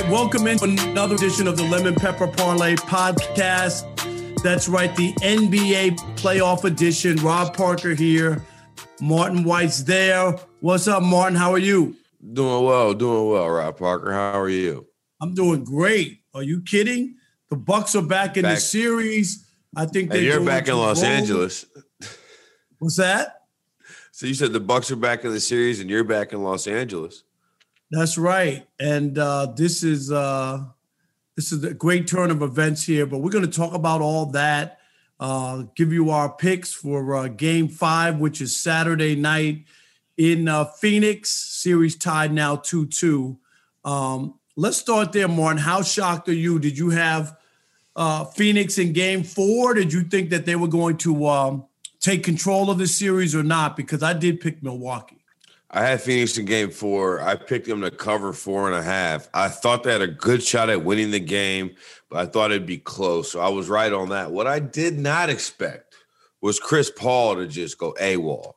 welcome into another edition of the Lemon Pepper Parlay podcast. That's right, the NBA playoff edition. Rob Parker here. Martin White's there. What's up, Martin? How are you? Doing well, Rob Parker. How are you? I'm doing great. Are you kidding? The Bucks are back in the series. I think you're back in Los Angeles. What's that? So you said the Bucks are back in the series and you're back in Los Angeles. That's right. And this is a great turn of events here, but we're going to talk about all that, give you our picks for Game 5, which is Saturday night in Phoenix. Series tied now 2-2. Let's start there, Martin. How shocked are you? Did you have Phoenix in Game 4? Did you think that they were going to take control of the series or not? Because I did pick Milwaukee. I had Phoenix in Game 4. I picked them to cover 4.5. I thought they had a good shot at winning the game, but I thought it'd be close. So I was right on that. What I did not expect was Chris Paul to just go AWOL.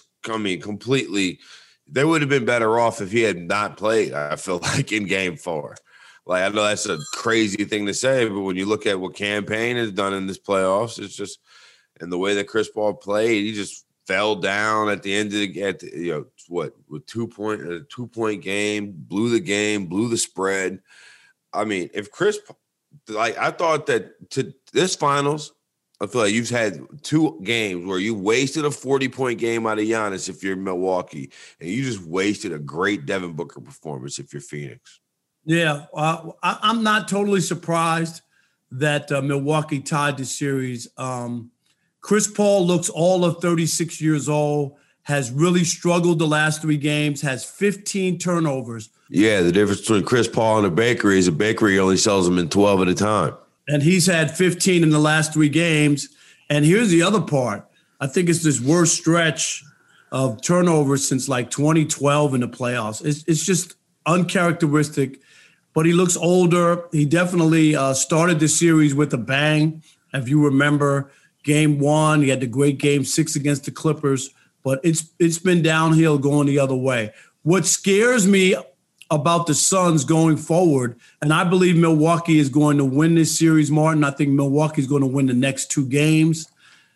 Completely. They would have been better off if he had not played, I feel like, in Game 4. Like, I know that's a crazy thing to say, but when you look at what Cam Payne has done in this playoffs, it's just – and the way that Chris Paul played, he just fell down at the end of the with 2-point game, blew the spread. I mean, if Chris, like, I thought that to this finals, I feel like you've had 2 games where you wasted a 40-point game out of Giannis if you're Milwaukee, and you just wasted a great Devin Booker performance if you're Phoenix. Yeah, I'm not totally surprised that Milwaukee tied the series. Chris Paul looks all of 36 years old, has really struggled the last 3 games, has 15 turnovers. Yeah, the difference between Chris Paul and a bakery is a bakery only sells them in 12 at a time. And he's had 15 in the last 3 games. And here's the other part. I think it's this worst stretch of turnovers since like 2012 in the playoffs. It's just uncharacteristic, but he looks older. He definitely started the series with a bang. If you remember, Game 1, he had the great Game 6 against the Clippers, but it's been downhill going the other way. What scares me about the Suns going forward, and I believe Milwaukee is going to win this series, Martin. I think Milwaukee is going to win the next 2 games,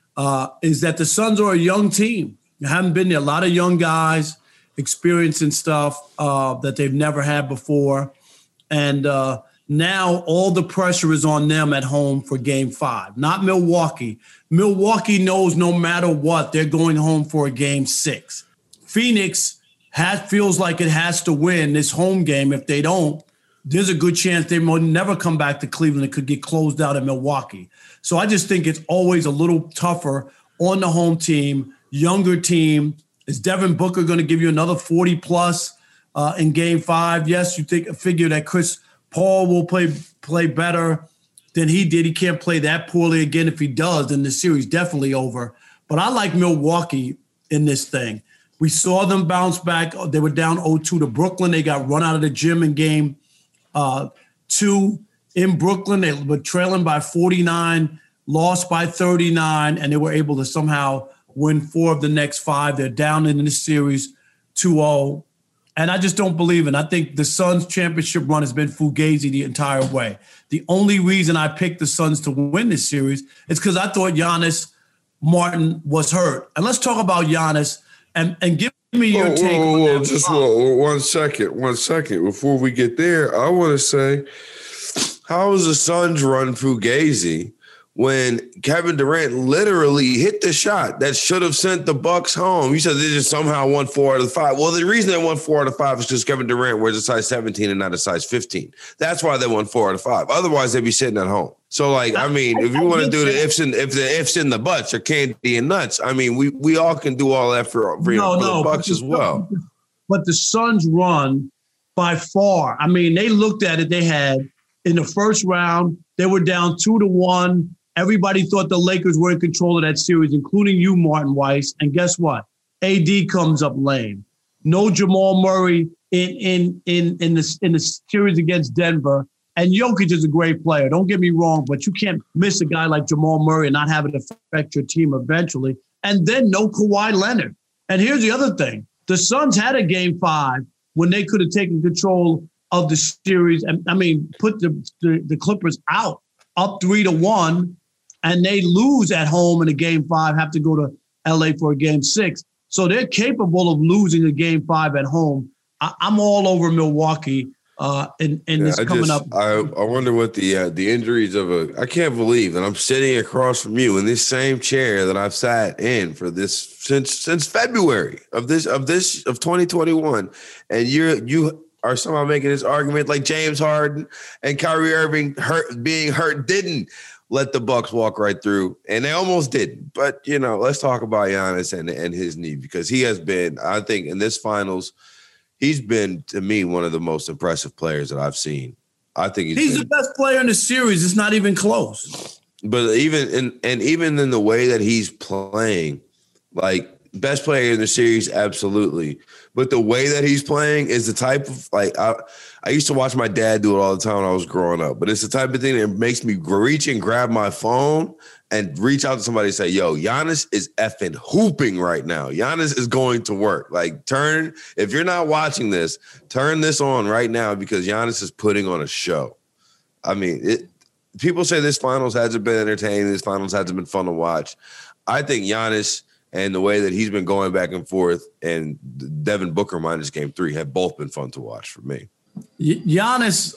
is that the Suns are a young team. They haven't been there. A lot of young guys experiencing stuff that they've never had before. And now all the pressure is on them at home for Game 5, not Milwaukee. Milwaukee knows no matter what, they're going home for a Game 6. Phoenix feels like it has to win this home game. If they don't, there's a good chance they will never come back to Cleveland. It could get closed out in Milwaukee. So I just think it's always a little tougher on the home team, younger team. Is Devin Booker going to give you another 40-plus in Game 5? Yes, you figure that Chris Paul will play better than he did. He can't play that poorly again. If he does, then the series definitely over. But I like Milwaukee in this thing. We saw them bounce back. They were down 0-2 to Brooklyn. They got run out of the gym in Game 2 in Brooklyn. They were trailing by 49, lost by 39, and they were able to somehow win 4 of the next 5. They're down in this series 2-0. And I just don't believe it. I think the Suns' championship run has been fugazi the entire way. The only reason I picked the Suns to win this series is because I thought Giannis Martin was hurt. And let's talk about Giannis and give me your take on that. Just 1 second. Before we get there, I want to say, how is the Suns' run fugazi when Kevin Durant literally hit the shot that should have sent the Bucks home? You said they just somehow won 4 out of 5. Well, the reason they won 4 out of 5 is because Kevin Durant wears a size 17 and not a size 15. That's why they won 4 out of 5. Otherwise, they'd be sitting at home. So, like, I mean, if you want to do the ifs and the buts or candy and nuts, I mean, we all can do all that for the Bucks as well. But the Suns run by far. I mean, they looked at it. They had in the first round, they were down 2-1. Everybody thought the Lakers were in control of that series, including you, Martin Weiss. And guess what? AD comes up lame. No Jamal Murray in the series against Denver. And Jokic is a great player. Don't get me wrong, but you can't miss a guy like Jamal Murray and not have it affect your team eventually. And then no Kawhi Leonard. And here's the other thing. The Suns had a Game 5 when they could have taken control of the series. And I mean, put the Clippers out, up 3-1, and they lose at home in a game 5, have to go to LA for a game 6. So they're capable of losing a game 5 at home. I'm all over Milwaukee. And this coming up. I wonder what the injuries of I can't believe that I'm sitting across from you in this same chair that I've sat in for this since February of 2021, and you are somehow making this argument like James Harden and Kyrie Irving being hurt didn't let the Bucks walk right through, and they almost didn't. But let's talk about Giannis and his knee, because he has been, I think, in this finals. He's been, to me, one of the most impressive players that I've seen. I think he's the best player in the series. It's not even close. But even in the way that he's playing, like best player in the series, absolutely. But the way that he's playing is the type of I used to watch my dad do it all the time when I was growing up. But it's the type of thing that makes me reach and grab my phone and reach out to somebody and say, yo, Giannis is effing hooping right now. Giannis is going to work. Like, if you're not watching this, turn this on right now, because Giannis is putting on a show. I mean, people say this finals hasn't been entertaining. This finals hasn't been fun to watch. I think Giannis and the way that he's been going back and forth, and Devin Booker minus game 3 have both been fun to watch for me. Giannis,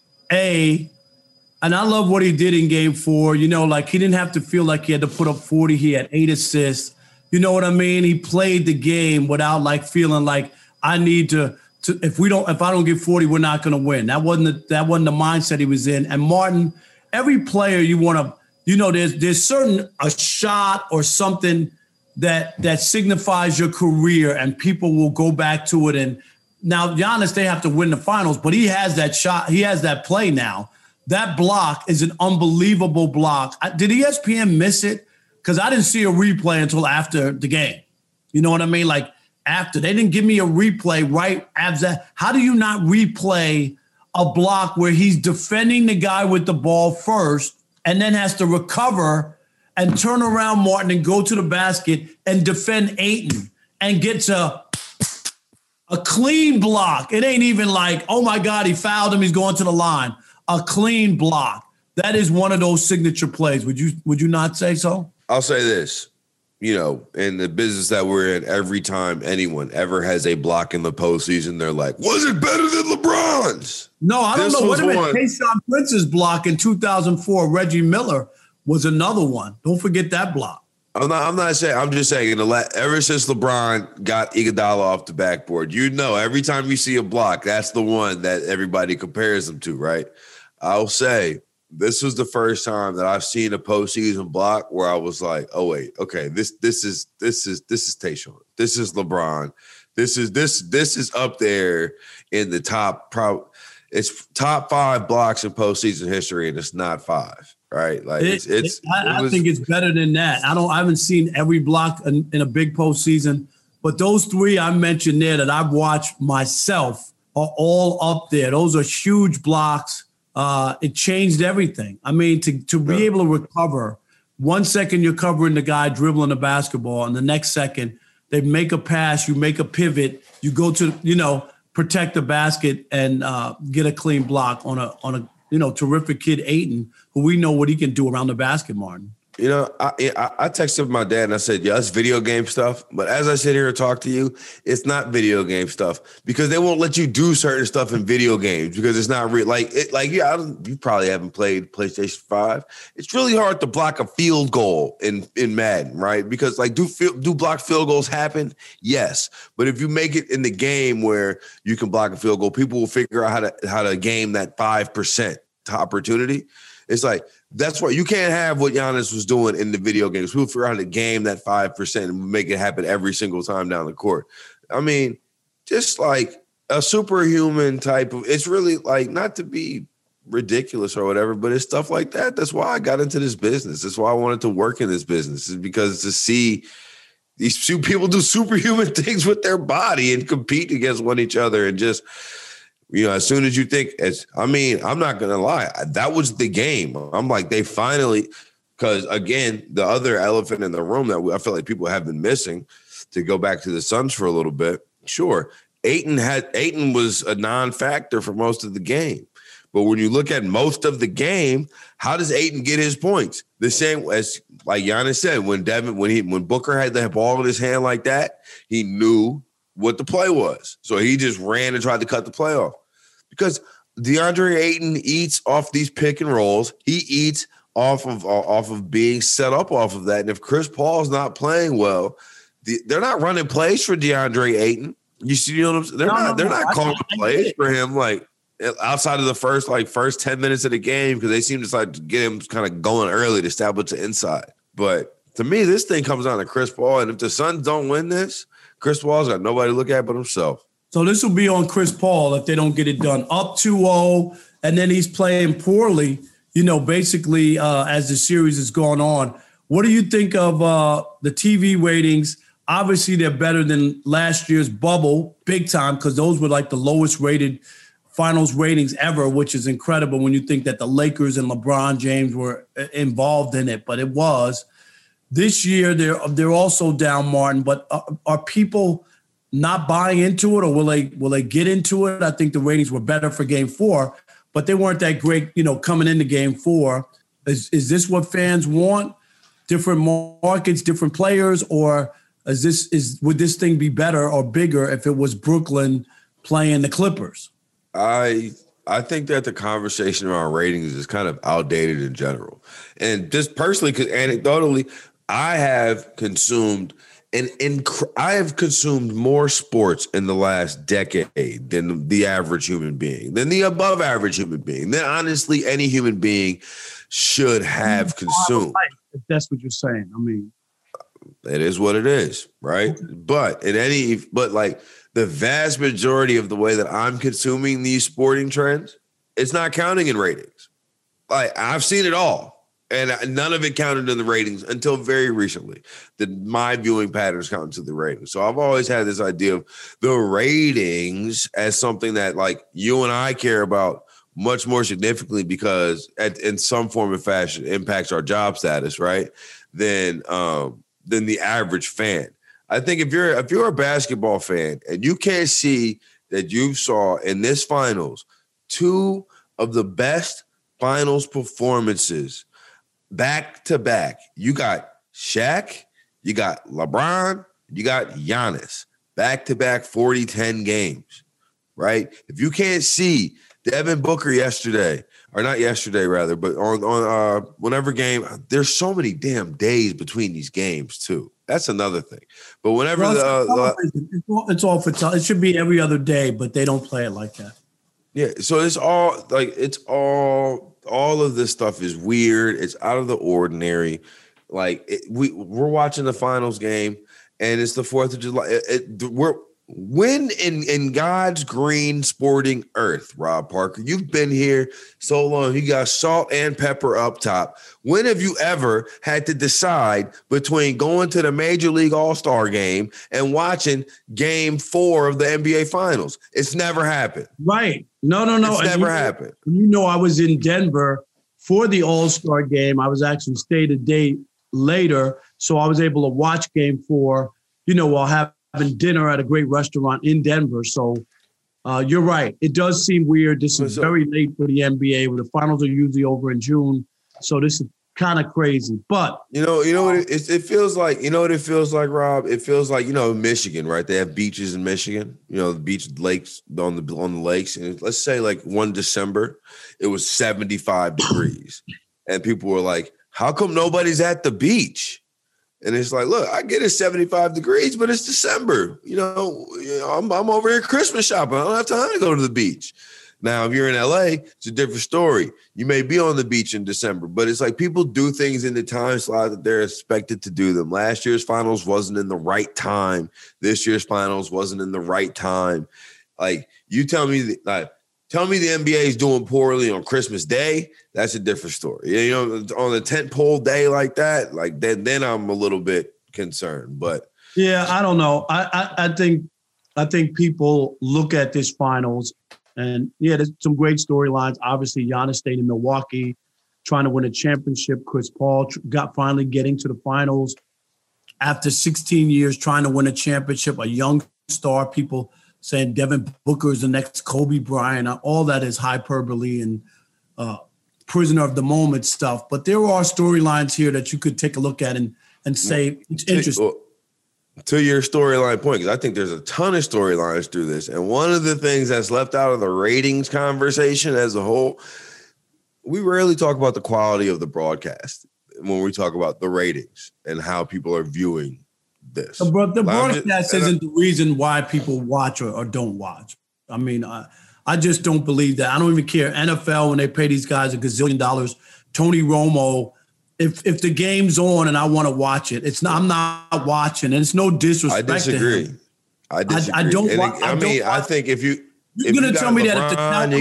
and I love what he did in game 4. Like, he didn't have to feel like he had to put up 40. He had 8 assists. You know what I mean? He played the game without like feeling like I need to if I don't get 40, we're not going to win. That wasn't the mindset he was in. And Martin, every player you want to, there's certain a shot or something that signifies your career, and people will go back to it. And now Giannis, they have to win the finals, but he has that shot. He has that play now. That block is an unbelievable block. Did ESPN miss it? Because I didn't see a replay until after the game. You know what I mean? Like, after. They didn't give me a replay right after. How do you not replay a block where he's defending the guy with the ball first and then has to recover and turn around, Martin, and go to the basket and defend Ayton and gets a clean block? It ain't even like, oh, my God, he fouled him, he's going to the line. A clean block. That is one of those signature plays. Would you not say so? I'll say this. In the business that we're in, every time anyone ever has a block in the postseason, they're like, was it better than LeBron's? No, I don't know. What about Tayshaun Prince's block in 2004? Reggie Miller was another one. Don't forget that block. I'm not saying. I'm just saying. Ever since LeBron got Iguodala off the backboard, every time you see a block, that's the one that everybody compares them to, right? I'll say this was the first time that I've seen a postseason block where I was like, oh wait, okay, this is Tayshaun. This is LeBron. This is up there in the top. It's top 5 blocks in postseason history, and it's not 5. Right, like I think it's better than that. I haven't seen every block in a big postseason, but those 3 I mentioned there that I've watched myself are all up there. Those are huge blocks. It changed everything. I mean, to be able to recover, 1 second you're covering the guy dribbling the basketball, and the next second they make a pass, you make a pivot, you go to protect the basket and get a clean block on a terrific kid, Ayton, who we know what he can do around the basket, Martin. I texted my dad and I said, yeah, it's video game stuff. But as I sit here and talk to you, it's not video game stuff, because they won't let you do certain stuff in video games because it's not real. You probably haven't played PlayStation 5. It's really hard to block a field goal in Madden, right? Because do block field goals happen? Yes. But if you make it in the game where you can block a field goal, people will figure out how to game that 5% opportunity. It's like, that's why you can't have what Giannis was doing in the video games. We'll figure out how to game that 5% and make it happen every single time down the court. I mean, just like a superhuman type of, it's really like, not to be ridiculous or whatever, but it's stuff like that. That's why I got into this business. That's why I wanted to work in this business, is because to see these people do superhuman things with their body and compete against each other, and just, as soon as you think I'm not going to lie, that was the game. I'm like, they finally, because again, the other elephant in the room that I feel like people have been missing, to go back to the Suns for a little bit. Sure, Ayton was a non-factor for most of the game. But when you look at most of the game, how does Ayton get his points? The same as like Giannis said, when Booker had the ball in his hand like that, he knew what the play was. So he just ran and tried to cut the play off. Because DeAndre Ayton eats off these pick and rolls. He eats off of being set up off of that. And if Chris Paul's not playing well, they're not running plays for DeAndre Ayton. You see what I'm saying? They're not calling plays for him like outside of the first 10 minutes of the game, because they seem to like to get him kind of going early to establish the inside. But to me, this thing comes down to Chris Paul. And if the Suns don't win this, Chris Paul's got nobody to look at but himself. So this will be on Chris Paul if they don't get it done. Up 2-0, and then he's playing poorly, basically as the series is going on. What do you think of the TV ratings? Obviously, they're better than last year's bubble, big time, because those were like the lowest rated finals ratings ever, which is incredible when you think that the Lakers and LeBron James were involved in it. But it was. This year, they're also down, Martin. But are people not buying into it, or will they get into it? I think the ratings were better for Game 4, but they weren't that great, coming into Game 4. Is this what fans want? Different markets, different players, or would this thing be better or bigger if it was Brooklyn playing the Clippers? I think that the conversation around ratings is kind of outdated in general. And just personally, because anecdotally, I have consumed more sports in the last decade than the average human being, than the above average human being, than honestly any human being should have consumed. If that's what you're saying. I mean, it is what it is, right? But like the vast majority of the way that I'm consuming these sporting trends, it's not counting in ratings. Like I've seen it all, and none of it counted in the ratings until very recently. My viewing patterns count to the ratings. So I've always had this idea of the ratings as something that like you and I care about much more significantly because in some form or fashion impacts our job status, right? Than the average fan. I think if you're a basketball fan and you can't see that you saw in this finals two of the best finals performances back to back. You got Shaq, you got LeBron, you got Giannis, back to back 40-10 games, right? If you can't see Devin Booker yesterday, or not yesterday rather, but on whenever game, there's so many damn days between these games too. That's another thing. But whenever it's all for it should be every other day, but they don't play it like that. Yeah, so all of this stuff is weird. It's out of the ordinary. Like we're watching the finals game, and it's the 4th of July. When in God's green sporting earth, Rob Parker, you've been here so long. You got salt and pepper up top. When have you ever had to decide between going to the Major League All-Star game and watching Game 4 of the NBA Finals? It's never happened. Right. No. It's never happened. I was in Denver for the All-Star game. I was actually stayed a day later, so I was able to watch Game 4, while having dinner at a great restaurant in Denver. So you're right. It does seem weird. This is very late for the NBA, where the finals are usually over in June. So this is kind of crazy. But what it feels like? You know what it feels like, Rob? It feels like, Michigan, right? They have beaches in Michigan, the beach lakes on the lakes. And let's say like one December, it was 75 degrees. And people were like, how come nobody's at the beach? And it's like, look, I get it 75 degrees, but it's December. I'm over here Christmas shopping. I don't have time to go to the beach. Now, if you're in LA, it's a different story. You may be on the beach in December, but it's like people do things in the time slot that they're expected to do them. Last year's finals wasn't in the right time. This year's finals wasn't in the right time. Like, you tell me the NBA is doing poorly on Christmas Day, that's a different story. On a tentpole day like that, like then I'm a little bit concerned. But yeah, I don't know. I think people look at this finals, and there's some great storylines. Obviously, Giannis stayed in Milwaukee, trying to win a championship. Chris Paul finally getting to the finals after 16 years, trying to win a championship. A young star, people saying Devin Booker is the next Kobe Bryant. All that is hyperbole and prisoner of the moment stuff. But there are storylines here that you could take a look at and say it's interesting. To your storyline point, because I think there's a ton of storylines through this. And one of the things that's left out of the ratings conversation as a whole, we rarely talk about the quality of the broadcast when we talk about the ratings and how people are viewing this. The broadcast isn't the reason why people watch or don't watch. I mean, I just don't believe that. I don't even care. NFL, when they pay these guys $1 gazillion, Tony Romo, if the game's on and I want to watch it, I'm not watching, and it's no disrespect. I disagree. To him. I disagree. I think if you're going to tell me that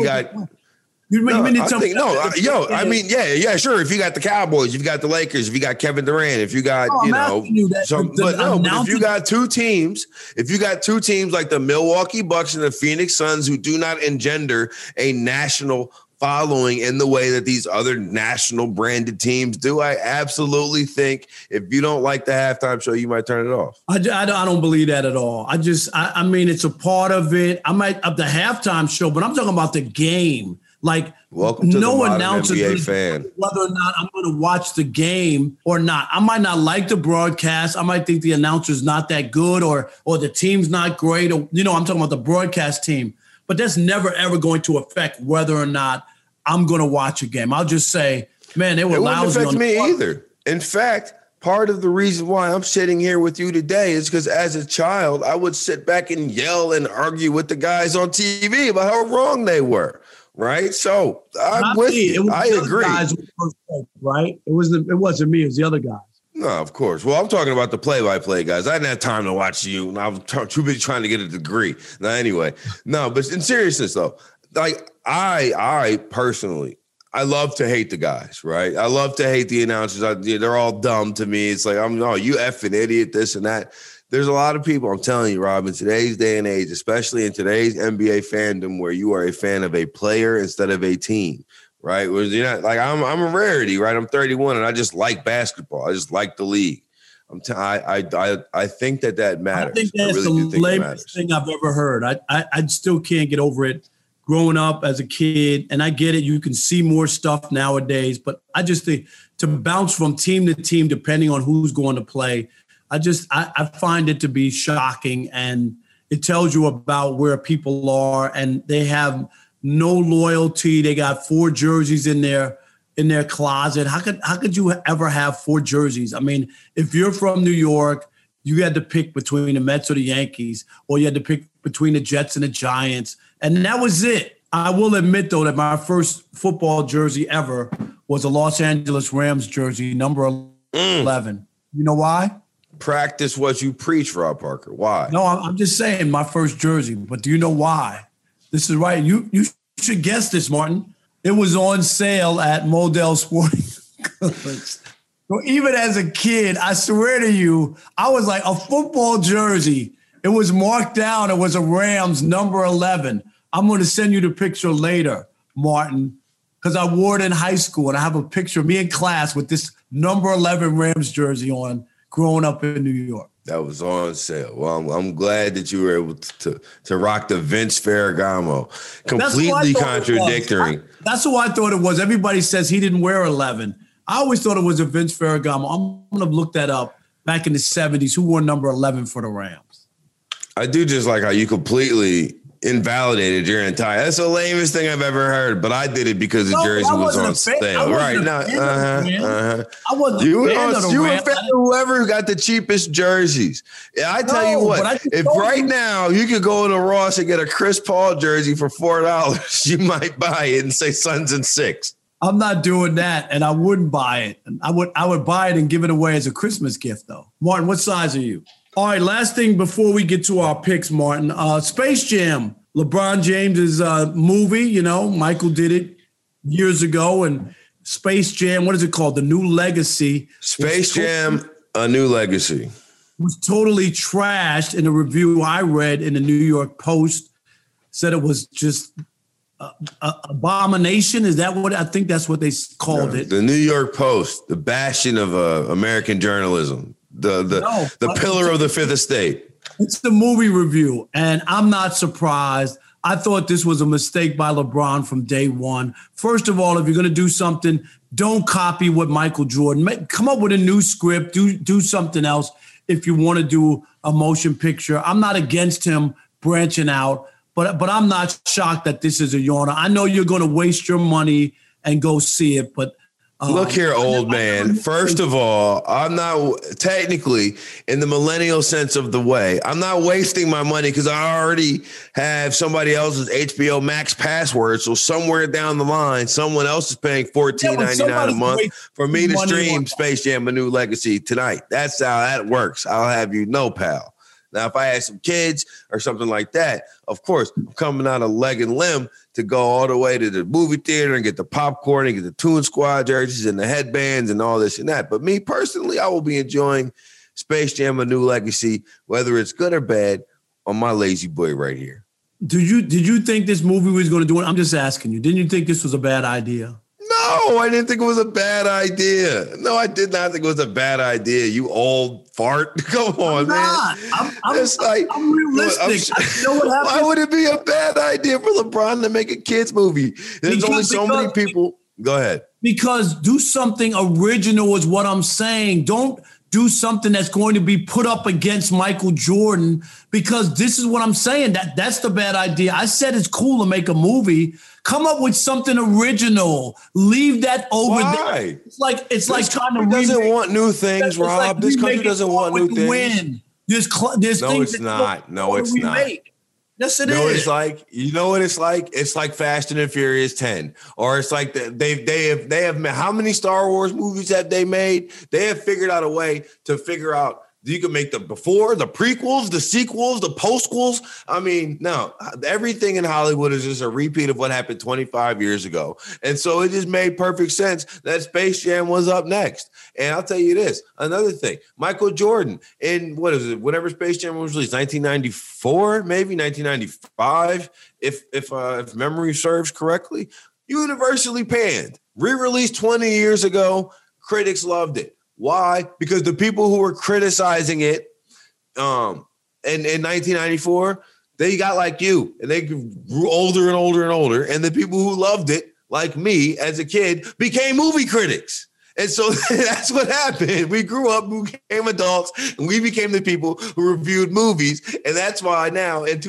sure. If you got the Cowboys, if you got the Lakers, if you got Kevin Durant, if you got, but if you got two teams like the Milwaukee Bucks and the Phoenix Suns who do not engender a national following in the way that these other national branded teams do, I absolutely think if you don't like the halftime show, you might turn it off. I don't believe that at all. I mean, it's a part of it. I might up the halftime show, but I'm talking about the game. Like, welcome to no announcer NBA fan. Whether or not I'm going to watch the game or not. I might not like the broadcast. I might think the announcer's not that good or the team's not great. Or, I'm talking about the broadcast team. But that's never, ever going to affect whether or not I'm going to watch a game. I'll just say, man, they were lousy. It wouldn't affect me either. In fact, part of the reason why I'm sitting here with you today is because as a child, I would sit back and yell and argue with the guys on TV about how wrong they were. Right. So I'm with you. I agree. Right. It wasn't me. It was the other guys. No, of course. Well, I'm talking about the play-by-play guys. I didn't have time to watch you. And I was too busy trying to get a degree. Now, anyway, no, but in seriousness, though, like I personally, I love to hate the guys, right? I love to hate the announcers. They're all dumb to me. It's like, you effing idiot, this and that. There's a lot of people, I'm telling you, Rob, in today's day and age, especially in today's NBA fandom, where you are a fan of a player instead of a team. Right. Whereas you're not like I'm a rarity. Right. I'm 31 and I just like basketball. I just like the league. I think that matters. I think that's the lamest thing I've ever heard. I still can't get over it. Growing up as a kid, and I get it. You can see more stuff nowadays, but I just think to bounce from team to team, depending on who's going to play, I find it to be shocking, and it tells you about where people are, and they have no loyalty. They got 4 jerseys in their closet. How could you ever have 4 jerseys? I mean, if you're from New York, you had to pick between the Mets or the Yankees, or you had to pick between the Jets and the Giants, and that was it. I will admit, though, that my first football jersey ever was a Los Angeles Rams jersey, number 11. You know why? Practice what you preach, Rob Parker. Why? No, I'm just saying my first jersey, but do you know why? This is right. You should guess this, Martin. It was on sale at Modell Sporting Goods. So even as a kid, I swear to you, I was like a football jersey. It was marked down. It was a Rams number 11. I'm going to send you the picture later, Martin, because I wore it in high school, and I have a picture of me in class with this number 11 Rams jersey on growing up in New York. That was on sale. Well, I'm glad that you were able to rock the Vince Ferragamo. Completely contradictory. That's who I thought it was. Everybody says he didn't wear 11. I always thought it was a Vince Ferragamo. I'm going to look that up. Back in the 70s, who wore number 11 for the Rams? I do just like how you completely invalidated your entire. That's the lamest thing I've ever heard. But I did it because the jersey was on sale. Right now, I wasn't. You were a fan of whoever got the cheapest jerseys. Yeah, I tell you what. If right now you could go to Ross and get a Chris Paul jersey for $4, you might buy it and say Suns and 6. I'm not doing that, and I wouldn't buy it. I would buy it and give it away as a Christmas gift, though. Martin, what size are you? All right, last thing before we get to our picks, Martin. Space Jam, LeBron James's movie, Michael did it years ago. And Space Jam, what is it called? The New Legacy. Space Jam, A New Legacy. Was totally trashed in a review I read in the New York Post. Said it was just abomination. Is that what I think that's what they called it? The New York Post, the bastion of American journalism. The pillar of the Fifth Estate. It's the movie review, and I'm not surprised. I thought this was a mistake by LeBron from day one. First of all, if you're going to do something, don't copy what Michael Jordan. Come up with a new script. Do something else if you want to do a motion picture. I'm not against him branching out, but I'm not shocked that this is a yawner. I know you're going to waste your money and go see it, but look here, old man. First of all, I'm not technically in the millennial sense of the way. I'm not wasting my money because I already have somebody else's HBO Max password. So somewhere down the line, someone else is paying $14.99 a month for me to stream Space Jam: A New Legacy tonight. That's how that works. I'll have you know, pal. Now, if I had some kids or something like that, of course, I'm coming out of leg and limb to go all the way to the movie theater and get the popcorn and get the Toon Squad jerseys and the headbands and all this and that. But me personally, I will be enjoying Space Jam: A New Legacy, whether it's good or bad, on my lazy boy right here. Did you think this movie was going to do it? I'm just asking you. Didn't you think this was a bad idea? No, I didn't think it was a bad idea. No, I did not think it was a bad idea. You old fart. Come on, man. I'm realistic. Why would it be a bad idea for LeBron to make a kids movie? There's only so many people. Go ahead. Because do something original is what I'm saying. Don't do something that's going to be put up against Michael Jordan, because this is what I'm saying. That's the bad idea. I said it's cool to make a movie. Come up with something original. Leave that over there. It's like trying to. Doesn't want new things, Rob. This country doesn't want new things. Win. There's no, it's not. No, it's not. Yes, it is. No, it's like, you know what it's like? It's like Fast and Furious 10, or it's like they have how many Star Wars movies have they made? They have figured out a way to figure out. You can make the before, the prequels, the sequels, the postquels. I mean, no, everything in Hollywood is just a repeat of what happened 25 years ago. And so it just made perfect sense that Space Jam was up next. And I'll tell you this, another thing, Michael Jordan in, what is it, whatever Space Jam was released, 1994, maybe 1995, if memory serves correctly, universally panned, re-released 20 years ago, critics loved it. Why? Because the people who were criticizing it in 1994, they got like you, and they grew older and older and older. And the people who loved it, like me as a kid, became movie critics. And so that's what happened. We grew up, we became adults, and we became the people who reviewed movies. And that's why now in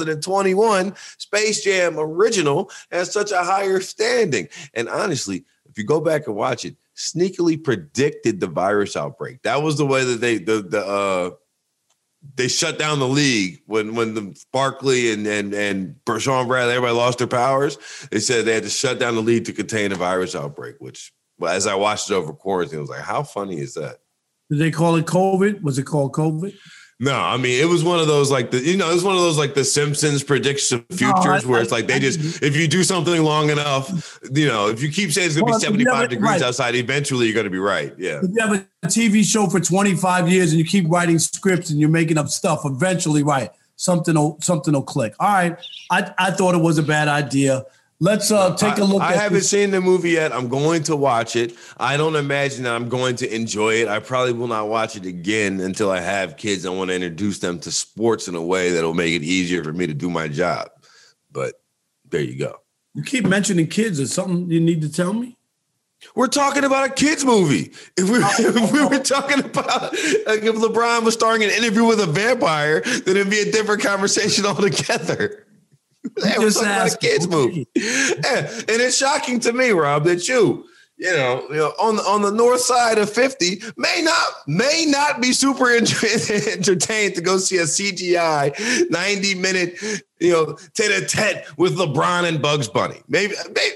2021, Space Jam Original has such a higher standing. And honestly, if you go back and watch it, sneakily predicted the virus outbreak. That was the way that they shut down the league when the Barkley and Sean Bradley, everybody lost their powers. They said they had to shut down the league to contain a virus outbreak, which, well, as I watched it over quarantine, I was like, how funny is that? Did they call it COVID? Was it called COVID? No, I mean, it was one of those like it was one of those like the Simpsons predicts of futures where it's like they just, if you do something long enough, if you keep saying it's going to be 75 degrees outside, eventually you're going to be right. Yeah. If you have a TV show for 25 years and you keep writing scripts and you're making up stuff, eventually, right, something will click. All right. I thought it was a bad idea. Let's take a look. I haven't seen the movie yet. I'm going to watch it. I don't imagine that I'm going to enjoy it. I probably will not watch it again until I have kids. I want to introduce them to sports in a way that'll make it easier for me to do my job. But there you go. You keep mentioning kids. Is something you need to tell me? We're talking about a kids movie. If we were talking about like if LeBron was starring an Interview with a Vampire, then it'd be a different conversation altogether. We're talking about a kids movie. Yeah. And it's shocking to me, Rob, that you know, on the north side of 50 may not be super entertained to go see a CGI 90-minute, tete-a-tete with LeBron and Bugs Bunny. Maybe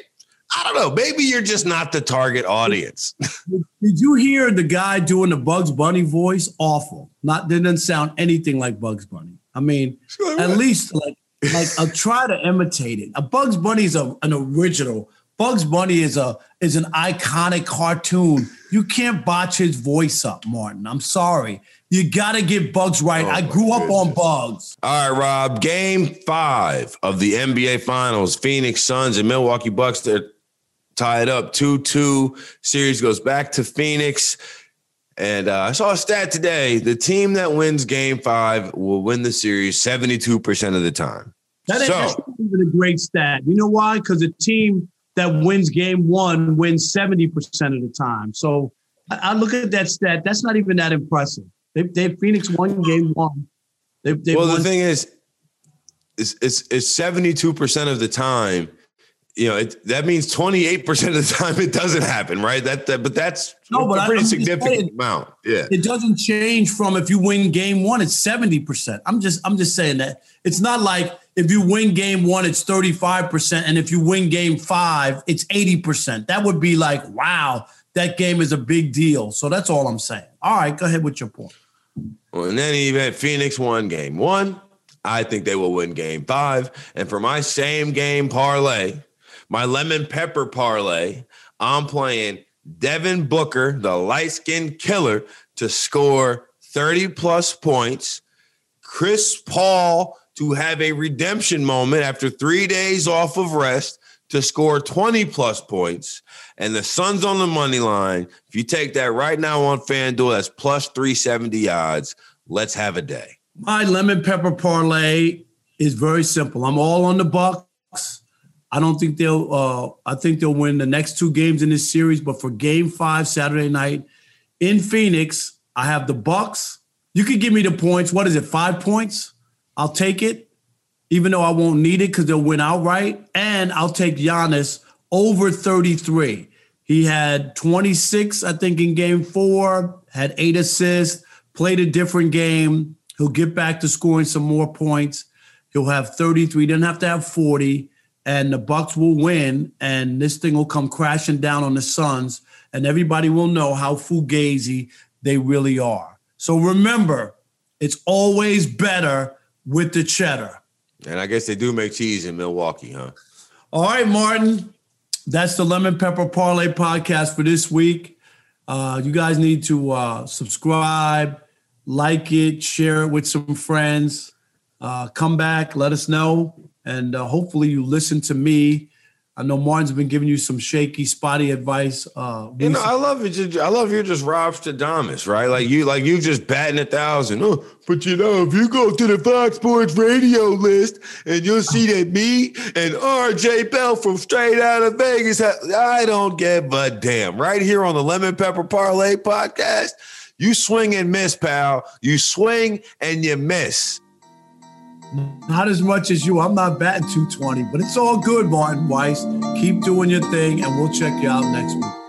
I don't know. Maybe you're just not the target audience. Did you hear the guy doing the Bugs Bunny voice? Awful. Didn't sound anything like Bugs Bunny. I mean, at least like I'll try to imitate it. A Bugs Bunny is an original. Bugs Bunny is an iconic cartoon. You can't botch his voice up, Martin. I'm sorry. You got to get Bugs right. I grew up on Bugs. All right, Rob. Game 5 of the NBA Finals. Phoenix Suns and Milwaukee Bucks. They're tied up 2-2. Series goes back to Phoenix. And I saw a stat today. The team that wins game 5 will win the series 72% of the time. That's not even a great stat. You know why? Because a team that wins game 1 wins 70% of the time. So I look at that stat. That's not even that impressive. Phoenix won game 1. The thing is, it's 72% of the time. You know, that means 28% of the time it doesn't happen, right? But that's a pretty significant amount. Yeah, it doesn't change from if you win game 1, it's 70%. I'm just saying that it's not like if you win game 1, it's 35%, and if you win game 5, it's 80%. That would be like, wow, that game is a big deal. So that's all I'm saying. All right, go ahead with your point. Well, in any event, Phoenix won game 1. I think they will win game 5. And for my same game parlay, my lemon pepper parlay, I'm playing Devin Booker, the light-skinned killer, to score 30-plus points. Chris Paul to have a redemption moment after 3 days off of rest to score 20-plus points. And the Suns on the money line. If you take that right now on FanDuel, that's plus 370 odds. Let's have a day. My lemon pepper parlay is very simple. I'm all on the Bucks. I don't think I think they'll win the next 2 games in this series. But for game 5 Saturday night in Phoenix, I have the Bucks. You could give me the points. What is it, 5 points? I'll take it, even though I won't need it because they'll win outright. And I'll take Giannis over 33. He had 26, I think, in game 4, had 8 assists, played a different game. He'll get back to scoring some more points. He'll have 33. He doesn't have to have 40. And the Bucks will win, and this thing will come crashing down on the Suns, and everybody will know how fugazi they really are. So remember, it's always better with the cheddar. And I guess they do make cheese in Milwaukee, huh? All right, Martin. That's the Lemon Pepper Parlay podcast for this week. You guys need to subscribe, like it, share it with some friends. Come back, let us know. And hopefully you listen to me. I know Martin's been giving you some shaky, spotty advice. I love it. I love you're just Rob Stradamus, right? Like you just batting 1,000. Oh, but if you go to the Fox Sports radio list and you'll see that me and RJ Bell from Straight Out of Vegas, I don't give a damn. Right here on the Lemon Pepper Parlay podcast, you swing and miss, pal. You swing and you miss. Not as much as you. I'm not batting 220, but it's all good, Martin Weiss. Keep doing your thing, and we'll check you out next week.